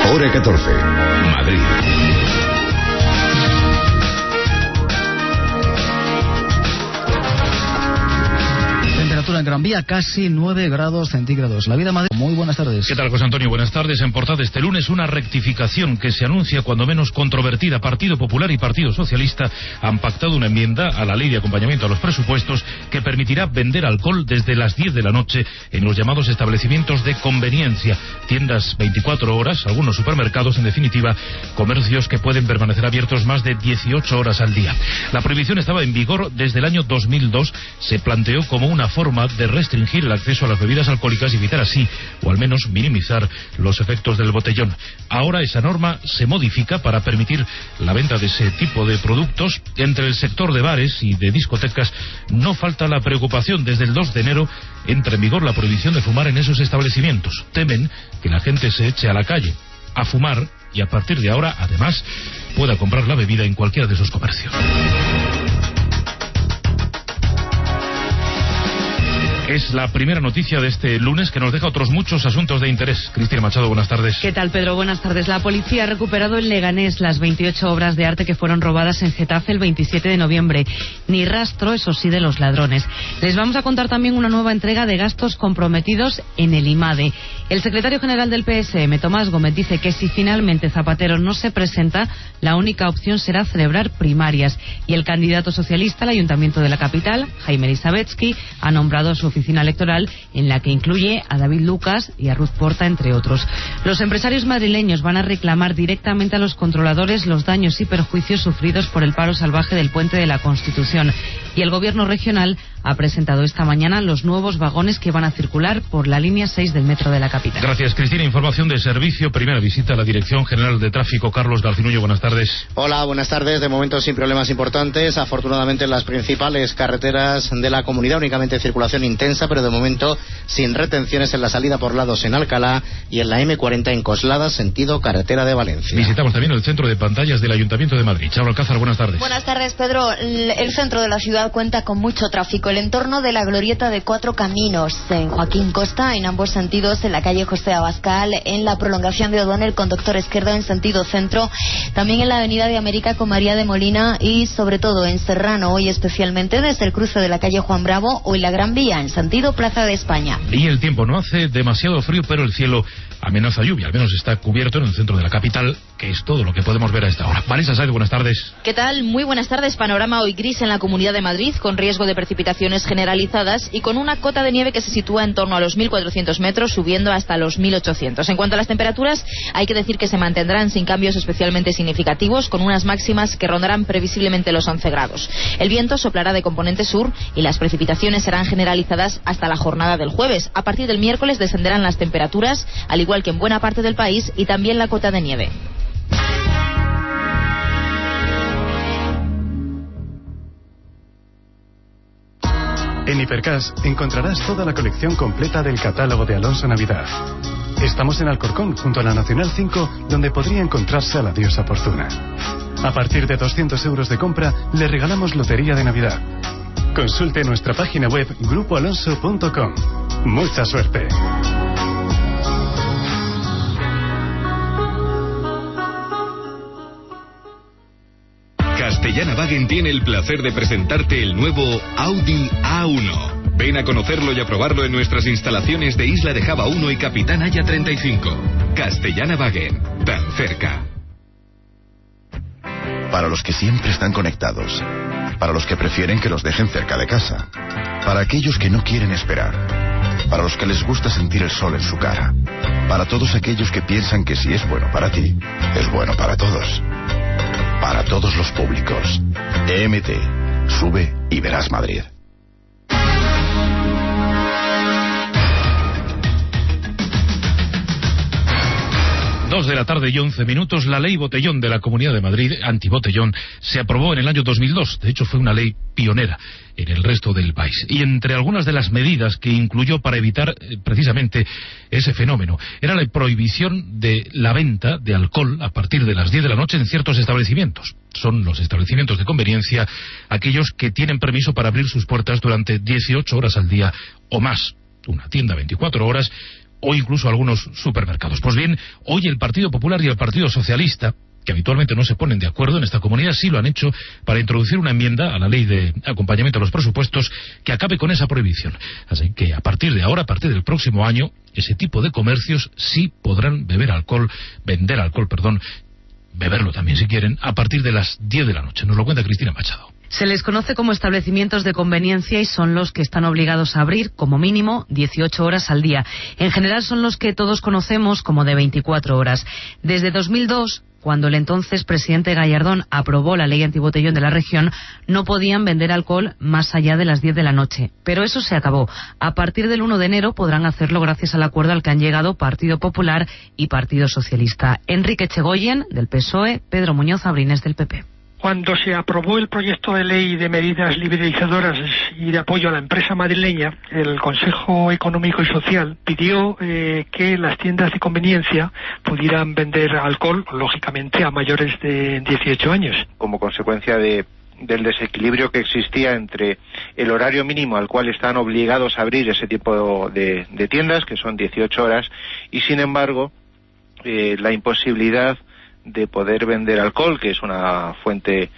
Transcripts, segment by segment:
Hora 14. Madrid. Temperatura en Gran Vía casi 9 grados centígrados. La Vida Madrid. Muy buenas tardes. ¿Qué tal, José Antonio? Buenas tardes. En portada este lunes una rectificación que se anuncia cuando menos controvertida. Partido Popular y Partido Socialista han pactado una enmienda a la ley de acompañamiento a los presupuestos que permitirá vender alcohol desde las 10 de la noche en los llamados establecimientos de conveniencia. Tiendas 24 horas, algunos supermercados, en definitiva, comercios que pueden permanecer abiertos más de 18 horas al día. La prohibición estaba en vigor desde el año 2002. Se planteó como una forma de restringir el acceso a las bebidas alcohólicas y evitar así, o al menos minimizar, los efectos del botellón. Ahora esa norma se modifica para permitir la venta de ese tipo de productos. Entre el sector de bares y de discotecas no falta la preocupación. Desde el 2 de enero entra en vigor la prohibición de fumar en esos establecimientos. Temen que la gente se eche a la calle a fumar y a partir de ahora, además, pueda comprar la bebida en cualquiera de esos comercios. Es la primera noticia de este lunes que nos deja otros muchos asuntos de interés. Cristina Machado, buenas tardes. ¿Qué tal, Pedro? Buenas tardes. La policía ha recuperado en Leganés las 28 obras de arte que fueron robadas en Getafe el 27 de noviembre. Ni rastro, eso sí, de los ladrones. Les vamos a contar también una nueva entrega de gastos comprometidos en el IMADE. El secretario general del PSM, Tomás Gómez, dice que si finalmente Zapatero no se presenta, la única opción será celebrar primarias. Y el candidato socialista al Ayuntamiento de la capital, Jaime Elisabetsky, ha nombrado a su oficina electoral, en la que incluye a David Lucas y a Ruth Porta, entre otros. Los empresarios madrileños van a reclamar directamente a los controladores los daños y perjuicios sufridos por el paro salvaje del Puente de la Constitución. Y el gobierno regional ha presentado esta mañana los nuevos vagones que van a circular por la línea 6 del metro de la capital. Gracias, Cristina. Información de servicio. Primera visita a la Dirección General de Tráfico. Carlos Garcinullo, buenas tardes. Hola, buenas tardes. De momento sin problemas importantes. Afortunadamente en las principales carreteras de la comunidad únicamente circulación intensa, pero de momento sin retenciones en la salida por lados en Alcalá y en la M40 en Coslada, sentido carretera de Valencia. Visitamos también el centro de pantallas del Ayuntamiento de Madrid. Charo Alcázar, buenas tardes. Buenas tardes, Pedro. El centro de la ciudad cuenta con mucho tráfico. El entorno de la glorieta de Cuatro Caminos en Joaquín Costa, en ambos sentidos, en la calle José Abascal, en la prolongación de O'Donnell, conductor izquierdo en sentido centro, también en la avenida de América con María de Molina y sobre todo en Serrano, hoy especialmente desde el cruce de la calle Juan Bravo o en la Gran Vía en sentido Plaza de España. Y el tiempo, no hace demasiado frío, pero el cielo amenaza lluvia, al menos está cubierto en el centro de la capital, que es todo lo que podemos ver a esta hora. Vanessa Sáez, buenas tardes. ¿Qué tal? Muy buenas tardes. Panorama hoy gris en la Comunidad de Madrid, con riesgo de precipitaciones generalizadas y con una cota de nieve que se sitúa en torno a los 1.400 metros, subiendo hasta los 1.800. En cuanto a las temperaturas, hay que decir que se mantendrán sin cambios especialmente significativos, con unas máximas que rondarán previsiblemente los 11 grados. El viento soplará de componente sur y las precipitaciones serán generalizadas hasta la jornada del jueves. A partir del miércoles descenderán las temperaturas, al igual que en buena parte del país, y también la cota de nieve. En Hipercas encontrarás toda la colección completa del catálogo de Alonso Navidad. Estamos en Alcorcón, junto a la Nacional 5, donde podría encontrarse a la diosa Fortuna. A partir de 200 euros de compra, le regalamos lotería de Navidad. Consulte nuestra página web grupoalonso.com. Mucha suerte. Castellana-Wagen tiene el placer de presentarte el nuevo Audi A1. Ven a conocerlo y a probarlo en nuestras instalaciones de Isla de Java 1 y Capitán Haya 35. Castellana-Wagen, tan cerca. Para los que siempre están conectados. Para los que prefieren que los dejen cerca de casa. Para aquellos que no quieren esperar. Para los que les gusta sentir el sol en su cara. Para todos aquellos que piensan que si es bueno para ti, es bueno para todos. Para todos los públicos. EMT. Sube y verás Madrid. 2 de la tarde y 11 minutos. La ley Botellón de la Comunidad de Madrid, antibotellón, se aprobó en el año 2002. De hecho, fue una ley pionera en el resto del país. Y entre algunas de las medidas que incluyó para evitar precisamente ese fenómeno, era la prohibición de la venta de alcohol a partir de las 10 de la noche en ciertos establecimientos. Son los establecimientos de conveniencia aquellos que tienen permiso para abrir sus puertas durante 18 horas al día o más. Una tienda 24 horas o incluso algunos supermercados. Pues bien, hoy el Partido Popular y el Partido Socialista, que habitualmente no se ponen de acuerdo en esta comunidad, sí lo han hecho para introducir una enmienda a la ley de acompañamiento a los presupuestos que acabe con esa prohibición. Así que a partir de ahora, a partir del próximo año, ese tipo de comercios sí podrán vender alcohol, beberlo también si quieren, a partir de las 10 de la noche. Nos lo cuenta Cristina Machado. Se les conoce como establecimientos de conveniencia y son los que están obligados a abrir, como mínimo, 18 horas al día. En general son los que todos conocemos como de 24 horas. Desde 2002, cuando el entonces presidente Gallardón aprobó la ley antibotellón de la región, no podían vender alcohol más allá de las 10 de la noche. Pero eso se acabó. A partir del 1 de enero podrán hacerlo gracias al acuerdo al que han llegado Partido Popular y Partido Socialista. Enrique Echegoyen, del PSOE, Pedro Muñoz Abrines, del PP. Cuando se aprobó el proyecto de ley de medidas liberalizadoras y de apoyo a la empresa madrileña, el Consejo Económico y Social pidió que las tiendas de conveniencia pudieran vender alcohol, lógicamente, a mayores de 18 años. Como consecuencia del desequilibrio que existía entre el horario mínimo al cual están obligados a abrir ese tipo de tiendas, que son 18 horas, y sin embargo, la imposibilidad de poder vender alcohol, que es una fuente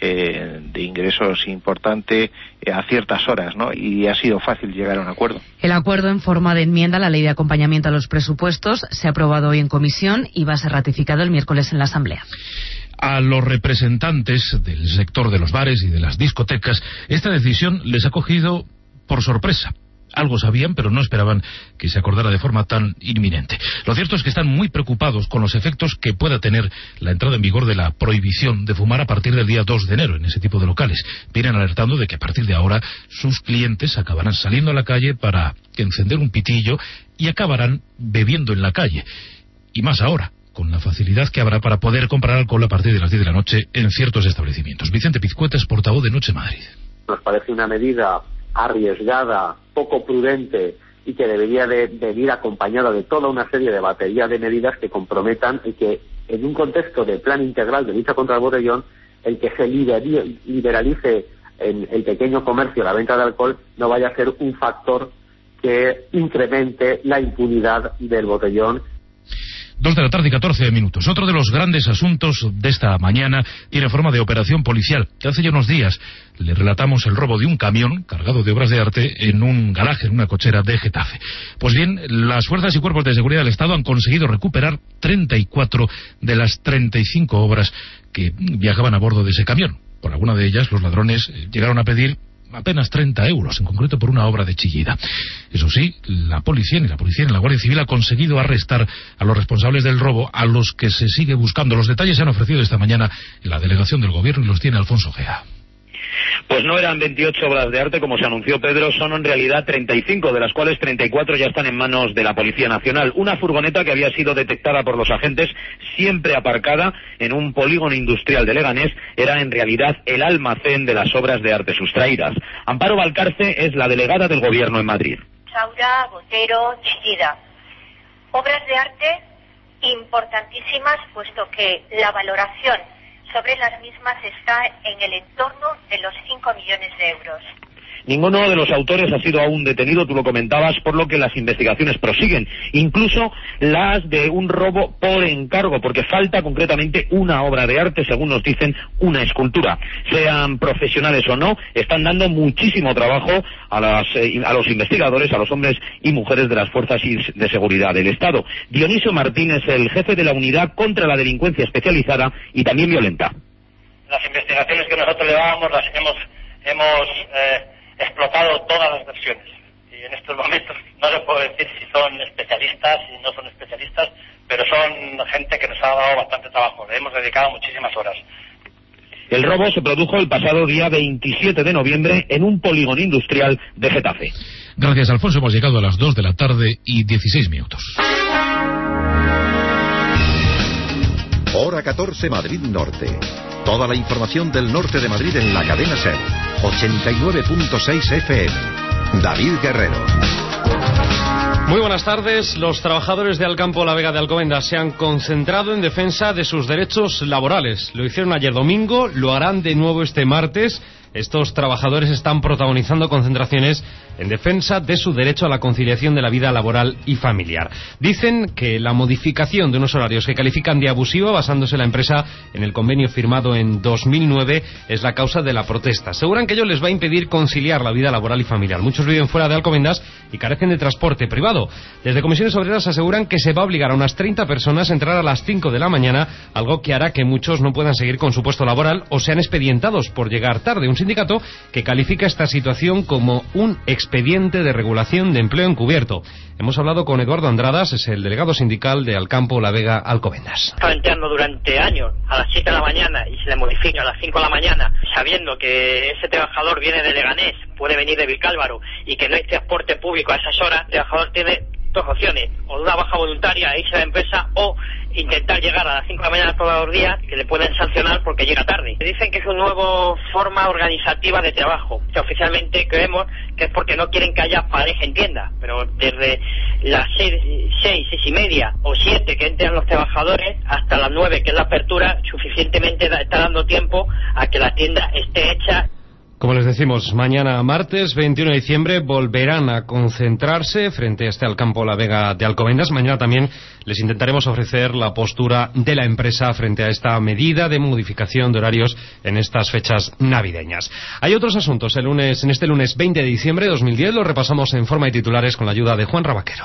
de ingresos importante a ciertas horas, ¿no? Y ha sido fácil llegar a un acuerdo. El acuerdo en forma de enmienda a la ley de acompañamiento a los presupuestos se ha aprobado hoy en comisión y va a ser ratificado el miércoles en la Asamblea. A los representantes del sector de los bares y de las discotecas, esta decisión les ha cogido por sorpresa. Algo sabían, pero no esperaban que se acordara de forma tan inminente. Lo cierto es que están muy preocupados con los efectos que pueda tener la entrada en vigor de la prohibición de fumar a partir del día 2 de enero en ese tipo de locales. Vienen alertando de que a partir de ahora sus clientes acabarán saliendo a la calle para encender un pitillo y acabarán bebiendo en la calle. Y más ahora, con la facilidad que habrá para poder comprar alcohol a partir de las 10 de la noche en ciertos establecimientos. Vicente Pizcueta es portavoz de Noche Madrid. Nos parece una medida arriesgada, poco prudente y que debería de venir acompañada de toda una serie de batería de medidas que comprometan y que en un contexto de plan integral de lucha contra el botellón, el que se liberalice en el pequeño comercio la venta de alcohol no vaya a ser un factor que incremente la impunidad del botellón. 2 de la tarde y 14 minutos. Otro de los grandes asuntos de esta mañana tiene forma de operación policial. Que hace ya unos días le relatamos el robo de un camión cargado de obras de arte en un garaje, en una cochera de Getafe. Pues bien, las fuerzas y cuerpos de seguridad del Estado han conseguido recuperar 34 de las 35 obras que viajaban a bordo de ese camión. Por alguna de ellas, los ladrones llegaron a pedir apenas 30 euros, en concreto por una obra de Chillida. Eso sí, la policía y la Guardia Civil ha conseguido arrestar a los responsables del robo, a los que se sigue buscando. Los detalles se han ofrecido esta mañana en la delegación del Gobierno y los tiene Alfonso Gea. Pues no eran 28 obras de arte, como se anunció Pedro, son en realidad 35, de las cuales 34 ya están en manos de la Policía Nacional. Una furgoneta que había sido detectada por los agentes, siempre aparcada en un polígono industrial de Leganés, era en realidad el almacén de las obras de arte sustraídas. Amparo Valcarce es la delegada del Gobierno en Madrid. Saura, Botero, Chillida. Obras de arte importantísimas, puesto que la valoración sobre las mismas está en el entorno de los 5 millones de euros. Ninguno de los autores ha sido aún detenido, tú lo comentabas, por lo que las investigaciones prosiguen, incluso las de un robo por encargo, porque falta concretamente una obra de arte, según nos dicen, una escultura. Sean profesionales o no, están dando muchísimo trabajo a los investigadores, a los hombres y mujeres de las fuerzas de seguridad del Estado. Dionisio Martín es el jefe de la unidad contra la delincuencia especializada y también violenta. Las investigaciones que nosotros llevábamos las hemos explotado todas las versiones y en estos momentos no les puedo decir si son especialistas, si no son especialistas, pero son gente que nos ha dado bastante trabajo, le hemos dedicado muchísimas horas. El robo se produjo el pasado día 27 de noviembre en un polígono industrial de Getafe. Gracias, Alfonso. Hemos llegado a las 2 de la tarde y 16 minutos. Hora 14, Madrid Norte. Toda la información del norte de Madrid en la cadena SER. 89.6 FM. David Guerrero. Muy buenas tardes. Los trabajadores de Alcampo La Vega de Alcobendas se han concentrado en defensa de sus derechos laborales. Lo hicieron ayer domingo, lo harán de nuevo este martes. estos trabajadores están protagonizando concentraciones en defensa de su derecho a la conciliación de la vida laboral y familiar. Dicen que la modificación de unos horarios que califican de abusiva, basándose la empresa en el convenio firmado en 2009, es la causa de la protesta. Aseguran que ello les va a impedir conciliar la vida laboral y familiar. Muchos viven fuera de Alcobendas y carecen de transporte privado. Desde Comisiones Obreras aseguran que se va a obligar a unas 30 personas a entrar a las 5 de la mañana, algo que hará que muchos no puedan seguir con su puesto laboral o sean expedientados por llegar tarde. Un sindicato que califica esta situación como un expediente de regulación de empleo encubierto. Hemos hablado con Eduardo Andradas, es el delegado sindical de Alcampo La Vega Alcobendas. Está entrando durante años a las 7 de la mañana y se le modifica a las 5 de la mañana, sabiendo que ese trabajador viene de Leganés, puede venir de Vicálvaro y que no hay transporte público a esas horas. El trabajador tiene dos opciones: o una baja voluntaria, irse a la empresa, o intentar llegar a las 5 de la mañana todos los días, que le pueden sancionar porque llega tarde. Dicen que es una nueva forma organizativa de trabajo, que oficialmente creemos que es porque no quieren que haya pareja en tienda, pero desde las 6 y media o 7 que entran los trabajadores hasta las 9, que es la apertura, suficientemente está dando tiempo a que la tienda esté hecha. Como les decimos, mañana martes 21 de diciembre volverán a concentrarse frente a este Alcampo La Vega de Alcobendas. Mañana también les intentaremos ofrecer la postura de la empresa frente a esta medida de modificación de horarios en estas fechas navideñas. Hay otros asuntos en este lunes 20 de diciembre de 2010, lo repasamos en forma de titulares con la ayuda de Juan Rabaquero.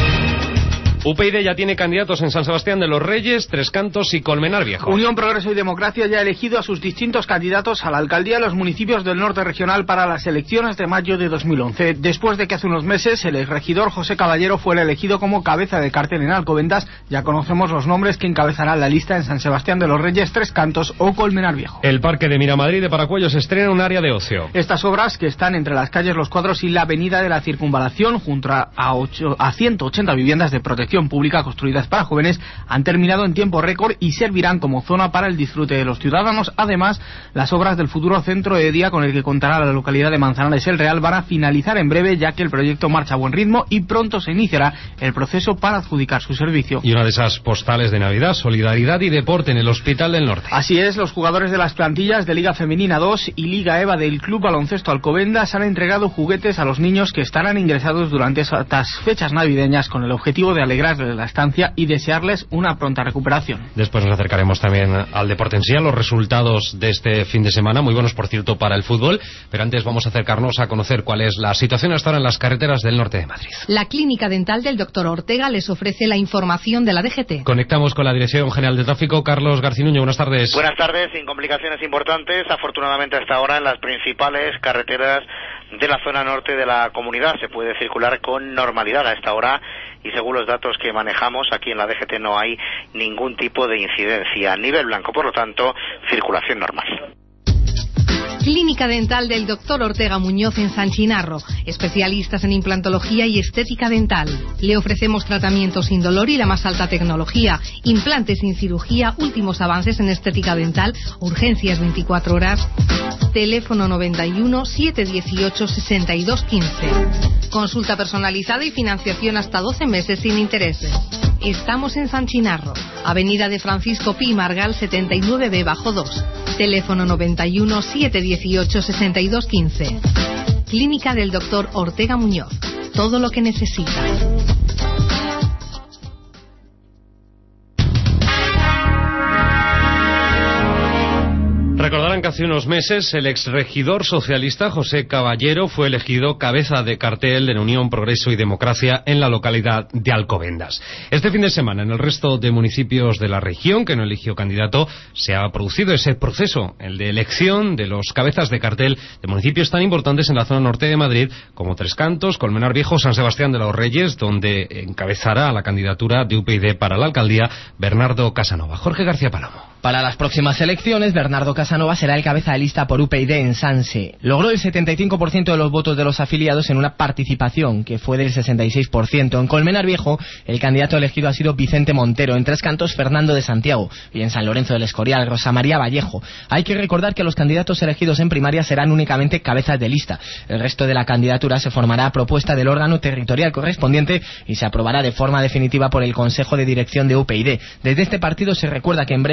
UPyD ya tiene candidatos en San Sebastián de los Reyes, Tres Cantos y Colmenar Viejo. Unión, Progreso y Democracia ya ha elegido a sus distintos candidatos a la alcaldía de los municipios del norte regional para las elecciones de mayo de 2011. Después de que hace unos meses el exregidor José Caballero fuera elegido como cabeza de cartel en Alcobendas, ya conocemos los nombres que encabezarán la lista en San Sebastián de los Reyes, Tres Cantos o Colmenar Viejo. El Parque de Miramadrid de Paracuellos estrena un área de ocio. Estas obras, que están entre las calles Los Cuadros y la avenida de la Circunvalación, junto a 180 viviendas de protección pública construidas para jóvenes, han terminado en tiempo récord y servirán como zona para el disfrute de los ciudadanos. Además, las obras del futuro centro de día con el que contará la localidad de Manzanares el Real van a finalizar en breve, ya que el proyecto marcha a buen ritmo y pronto se iniciará el proceso para adjudicar su servicio. Y una de esas postales de Navidad, solidaridad y deporte en el Hospital del Norte. Así es, los jugadores de las plantillas de Liga Femenina 2 y Liga EVA del Club Baloncesto Alcobendas han entregado juguetes a los niños que estarán ingresados durante estas fechas navideñas con el objetivo de alegrarles la estancia y desearles una pronta recuperación. Después nos acercaremos también al deporte en sí, a los resultados de este fin de semana, muy buenos por cierto para el fútbol, pero antes vamos a acercarnos a conocer cuál es la situación hasta ahora en las carreteras del norte de Madrid. La Clínica Dental del Dr. Ortega les ofrece la información de la DGT. Conectamos con la Dirección General de Tráfico. Carlos Garcinuño, buenas tardes. Buenas tardes, sin complicaciones importantes, afortunadamente hasta ahora en las principales carreteras de la zona norte de la comunidad se puede circular con normalidad a esta hora y según los datos que manejamos aquí en la DGT no hay ningún tipo de incidencia a nivel blanco, por lo tanto circulación normal. Clínica Dental del Dr. Ortega Muñoz en San Chinarro, especialistas en implantología y estética dental. Le ofrecemos tratamientos sin dolor y la más alta tecnología, implantes sin cirugía, últimos avances en estética dental, urgencias 24 horas. Teléfono 91 718 6215. Consulta personalizada y financiación hasta 12 meses sin intereses. Estamos en San Chinarro, Avenida de Francisco Pi Margal 79B-2. Teléfono 91 718 6215. Clínica del Dr. Ortega Muñoz. Todo lo que necesita. Recordarán que hace unos meses el exregidor socialista José Caballero fue elegido cabeza de cartel de la Unión, Progreso y Democracia en la localidad de Alcobendas. Este fin de semana, en el resto de municipios de la región que no eligió candidato, se ha producido ese proceso, el de elección de los cabezas de cartel de municipios tan importantes en la zona norte de Madrid como Tres Cantos, Colmenar Viejo, San Sebastián de los Reyes, donde encabezará la candidatura de UPyD para la alcaldía Bernardo Casanova. Jorge García Palomo. Para las próximas elecciones, Bernardo Casanova será el cabeza de lista por UPyD en Sanse. Logró el 75% de los votos de los afiliados en una participación que fue del 66%. En Colmenar Viejo, el candidato elegido ha sido Vicente Montero. En Tres Cantos, Fernando de Santiago. Y en San Lorenzo del Escorial, Rosa María Vallejo. Hay que recordar que los candidatos elegidos en primaria serán únicamente cabezas de lista. El resto de la candidatura se formará a propuesta del órgano territorial correspondiente y se aprobará de forma definitiva por el Consejo de Dirección de UPyD. Desde este partido se recuerda que en breve habrá otro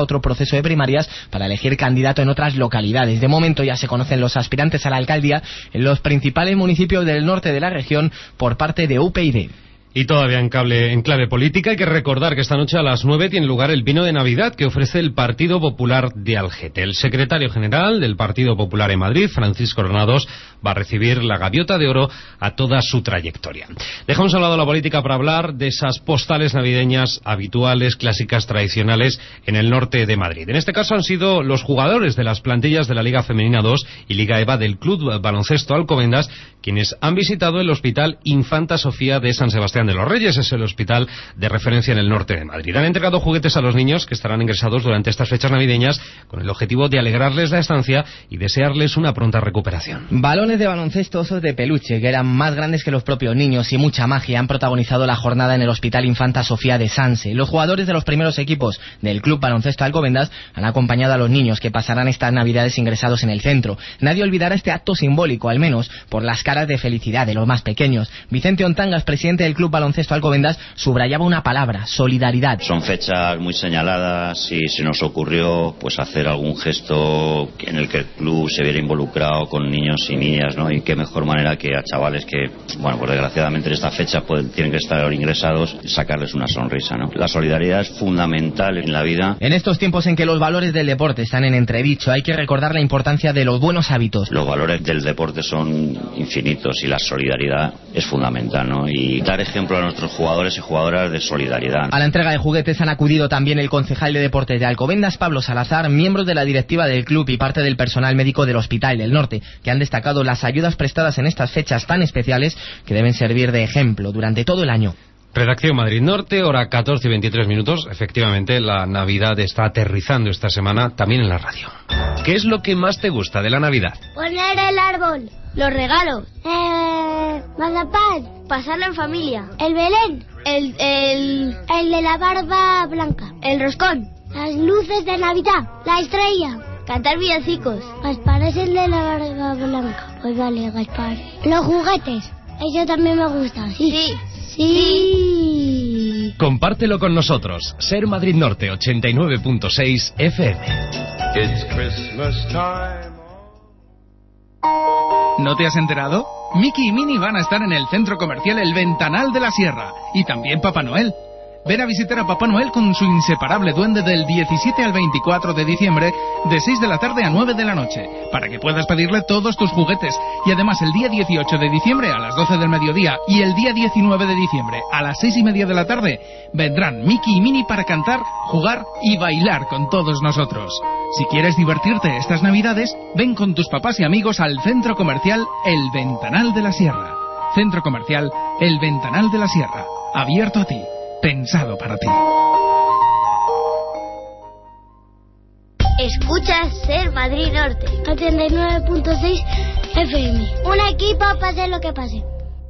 otro proceso de primarias para elegir candidato en otras localidades. De momento ya se conocen los aspirantes a la alcaldía en los principales municipios del norte de la región por parte de UPyD. Y todavía en clave política, hay que recordar que esta noche a las 9 tiene lugar el vino de Navidad que ofrece el Partido Popular de Algete. El secretario general del Partido Popular en Madrid, Francisco Granados, va a recibir la gaviota de oro a toda su trayectoria. Dejamos a un lado la política para hablar de esas postales navideñas habituales, clásicas, tradicionales en el norte de Madrid. En este caso han sido los jugadores de las plantillas de la Liga Femenina 2 y Liga EVA del Club Baloncesto Alcobendas quienes han visitado el Hospital Infanta Sofía de San Sebastián de los Reyes. Es el hospital de referencia en el norte de Madrid. Han entregado juguetes a los niños que estarán ingresados durante estas fechas navideñas con el objetivo de alegrarles la estancia y desearles una pronta recuperación. Balones de baloncesto, osos de peluche, que eran más grandes que los propios niños y mucha magia, han protagonizado la jornada en el Hospital Infanta Sofía de Sanse. Los jugadores de los primeros equipos del Club Baloncesto Alcobendas han acompañado a los niños que pasarán estas navidades ingresados en el centro. Nadie olvidará este acto simbólico, al menos por las caras de felicidad de los más pequeños. Vicente Ontangas, presidente del Club Baloncesto Alcobendas, subrayaba una palabra: solidaridad. Son fechas muy señaladas y se nos ocurrió pues hacer algún gesto en el que el club se viera involucrado con niños y niñas, ¿no? Y qué mejor manera que a chavales que, bueno, pues desgraciadamente en esta fecha pues tienen que estar ingresados, sacarles una sonrisa, ¿no? La solidaridad es fundamental en la vida. En estos tiempos en que los valores del deporte están en entredicho, hay que recordar la importancia de los buenos hábitos. Los valores del deporte son infinitos y la solidaridad es fundamental, ¿no? Y dar ejemplo a nuestros jugadores y jugadoras de solidaridad. A la entrega de juguetes han acudido también el concejal de deportes de Alcobendas, Pablo Salazar, miembros de la directiva del club y parte del personal médico del Hospital del Norte, que han destacado las ayudas prestadas en estas fechas tan especiales que deben servir de ejemplo durante todo el año. Redacción Madrid Norte, hora 14 y 23 minutos. Efectivamente, la Navidad está aterrizando esta semana también en la radio. ¿Qué es lo que más te gusta de la Navidad? Poner el árbol, los regalos, mazapán, pasarlo en familia, el Belén, el de la barba blanca, el roscón, las luces de Navidad, la estrella, cantar villancicos. Gaspar es el de la barba blanca. Pues vale, Gaspar. Los juguetes, eso también me gusta, sí. Sí. Compártelo con nosotros. Ser Madrid Norte 89.6 FM. It's Christmas time. ¿No te has enterado? Mickey y Minnie van a estar en el centro comercial El Ventanal de la Sierra. Y también Papá Noel. Ven a visitar a Papá Noel con su inseparable duende del 17 al 24 de diciembre, de 6 de la tarde a 9 de la noche, para que puedas pedirle todos tus juguetes. Y además el día 18 de diciembre a las 12 del mediodía y el día 19 de diciembre a las 6:30 de la tarde, vendrán Mickey y Minnie para cantar, jugar y bailar con todos nosotros. Si quieres divertirte estas Navidades, ven con tus papás y amigos al centro comercial El Ventanal de la Sierra. Centro comercial El Ventanal de la Sierra. Abierto a ti. Pensado para ti. Escuchas Ser Madrid Norte, 89.6 FM. Un equipo, pase lo que pase.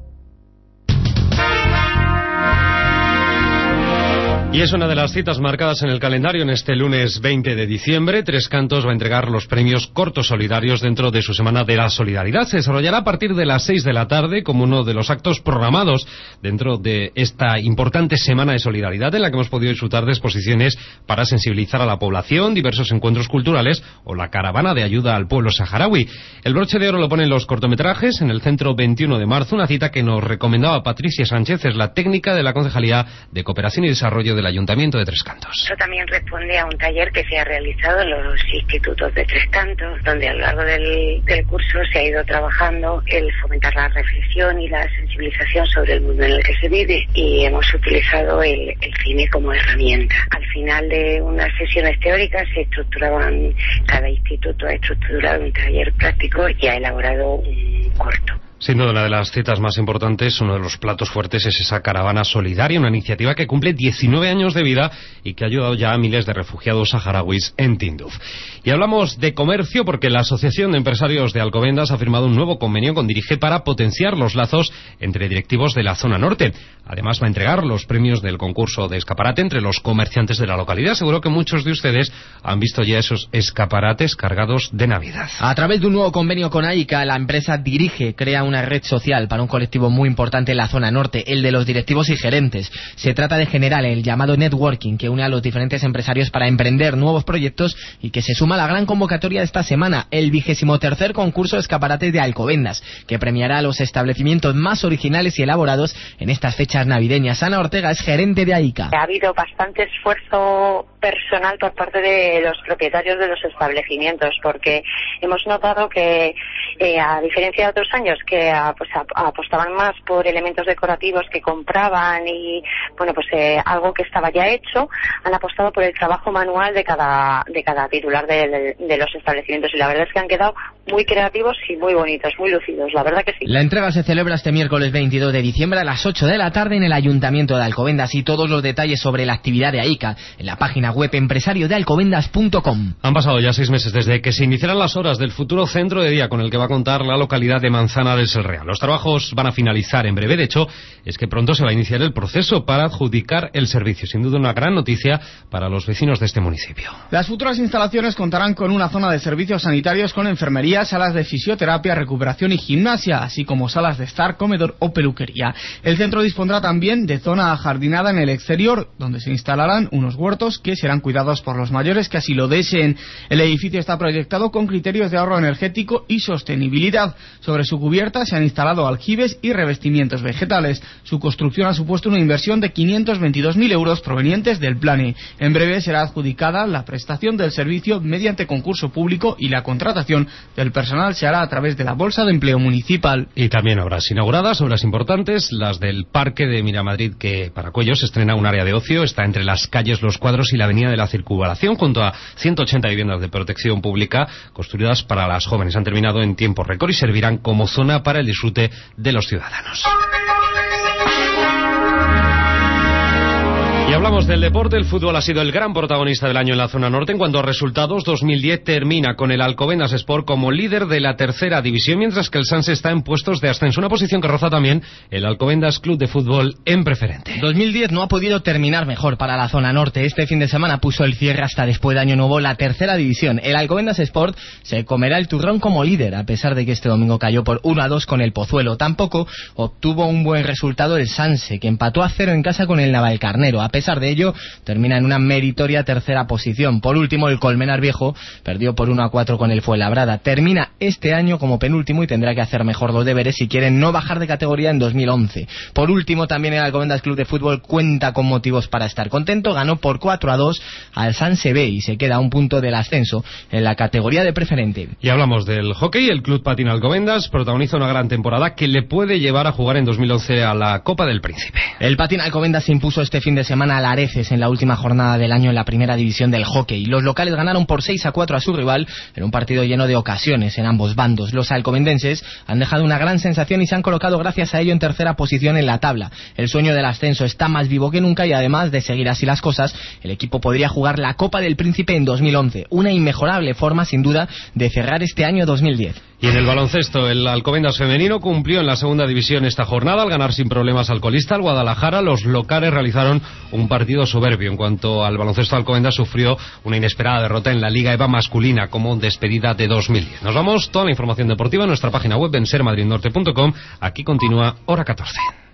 Y es una de las citas marcadas en el calendario en este lunes 20 de diciembre. Tres Cantos va a entregar los premios Cortos Solidarios dentro de su Semana de la Solidaridad. Se desarrollará a partir de las 6 de la tarde como uno de los actos programados dentro de esta importante Semana de Solidaridad, en la que hemos podido disfrutar de exposiciones para sensibilizar a la población, diversos encuentros culturales o la caravana de ayuda al pueblo saharaui. El broche de oro lo ponen los cortometrajes en el Centro 21 de marzo, una cita que nos recomendaba Patricia Sánchez, es la técnica de la Concejalía de Cooperación y Desarrollo del Ayuntamiento de Tres Cantos. Eso también responde a un taller que se ha realizado en los institutos de Tres Cantos, donde a lo largo del curso se ha ido trabajando el fomentar la reflexión y la sensibilización sobre el mundo en el que se vive, y hemos utilizado el cine como herramienta. Al final de unas sesiones teóricas se estructuraban, cada instituto ha estructurado un taller práctico y ha elaborado un corto. Sin duda, una de las citas más importantes, uno de los platos fuertes es esa caravana solidaria, una iniciativa que cumple 19 años de vida y que ha ayudado ya a miles de refugiados saharauis en Tinduf. Y hablamos de comercio porque la Asociación de Empresarios de Alcobendas ha firmado un nuevo convenio con Dirige para potenciar los lazos entre directivos de la zona norte. Además va a entregar los premios del concurso de escaparate entre los comerciantes de la localidad. Seguro que muchos de ustedes han visto ya esos escaparates cargados de Navidad. A través de un nuevo convenio con AICA, la empresa Dirige crea una red social para un colectivo muy importante en la zona norte, el de los directivos y gerentes. Se trata de generar el llamado networking que une a los diferentes empresarios para emprender nuevos proyectos y que se suma a la gran convocatoria de esta semana, el 23º concurso de escaparates de Alcobendas, que premiará a los establecimientos más originales y elaborados en estas fechas navideñas. Ana Ortega es gerente de AICA. Ha habido bastante esfuerzo personal por parte de los propietarios de los establecimientos, porque hemos notado que a diferencia de otros años que apostaban más por elementos decorativos que compraban y algo que estaba ya hecho, han apostado por el trabajo manual de cada titular de los establecimientos, y la verdad es que han quedado muy creativos y muy bonitos, muy lucidos, la verdad que sí. La entrega se celebra este miércoles 22 de diciembre a las 8 de la tarde en el Ayuntamiento de Alcobendas, y todos los detalles sobre la actividad de AICA en la página web empresariodealcobendas.com. Han pasado ya 6 meses desde que se iniciaran las obras del futuro centro de día con el que va a contar la localidad de Manzanares el Real. Los trabajos van a finalizar en breve, de hecho es que pronto se va a iniciar el proceso para adjudicar el servicio. Sin duda una gran noticia para los vecinos de este municipio. Las futuras instalaciones contarán con una zona de servicios sanitarios con enfermería, salas de fisioterapia, recuperación y gimnasia, así como salas de estar, comedor o peluquería. El centro dispondrá también de zona ajardinada en el exterior, donde se instalarán unos huertos que serán cuidados por los mayores que así lo deseen. El edificio está proyectado con criterios de ahorro energético y sostenibilidad. Sobre su cubierta se han instalado aljibes y revestimientos vegetales. Su construcción ha supuesto una inversión de 522.000 euros provenientes del Plane. En breve será adjudicada la prestación del servicio mediante concurso público y la contratación del personal se hará a través de la Bolsa de Empleo Municipal. Y también obras inauguradas, obras importantes, las del Parque de Miramadrid, que para Cuellos estrena un área de ocio, está entre las calles Los Cuadros y la Avenida de la Circunvalación, junto a 180 viviendas de protección pública construidas para las jóvenes. Han terminado en tiempo récord y servirán como zona para el disfrute de los ciudadanos. Y hablamos del deporte. El fútbol ha sido el gran protagonista del año en la zona norte. En cuanto a resultados, 2010 termina con el Alcobendas Sport como líder de la tercera división, mientras que el Sanse está en puestos de ascenso, una posición que roza también el Alcobendas Club de Fútbol en preferente. 2010 no ha podido terminar mejor para la zona norte. Este fin de semana puso el cierre hasta después de año nuevo la tercera división. El Alcobendas Sport se comerá el turrón como líder, a pesar de que este domingo cayó por 1-2 con el Pozuelo. Tampoco obtuvo un buen resultado el Sanse, que empató a 0 en casa con el Navalcarnero. A pesar de ello, termina en una meritoria tercera posición. Por último, el Colmenar Viejo perdió por 1-4 con el Fuenlabrada. Termina este año como penúltimo y tendrá que hacer mejor los deberes si quieren no bajar de categoría en 2011. Por último, también el Alcobendas Club de Fútbol cuenta con motivos para estar contento. Ganó por 4-2 al Sanse B y se queda a un punto del ascenso en la categoría de preferente. Y hablamos del hockey. El Club Patín Alcobendas protagoniza una gran temporada que le puede llevar a jugar en 2011 a la Copa del Príncipe. El Patín Alcobendas se impuso este fin de semana al Areces en la última jornada del año en la primera división del hockey. Los locales ganaron por 6-4 a su rival en un partido lleno de ocasiones en ambos bandos. Los alcobendenses han dejado una gran sensación y se han colocado gracias a ello en tercera posición en la tabla. El sueño del ascenso está más vivo que nunca y además de seguir así las cosas, el equipo podría jugar la Copa del Príncipe en 2011. Una inmejorable forma sin duda de cerrar este año 2010. Y en el baloncesto, el Alcobendas femenino cumplió en la segunda división esta jornada al ganar sin problemas al colista, al Guadalajara. Los locales realizaron un partido soberbio. En cuanto al baloncesto, Alcobendas sufrió una inesperada derrota en la Liga EVA masculina como despedida de 2010. Nos vamos, toda la información deportiva en nuestra página web en sermadridnorte.com. Aquí continúa Hora 14.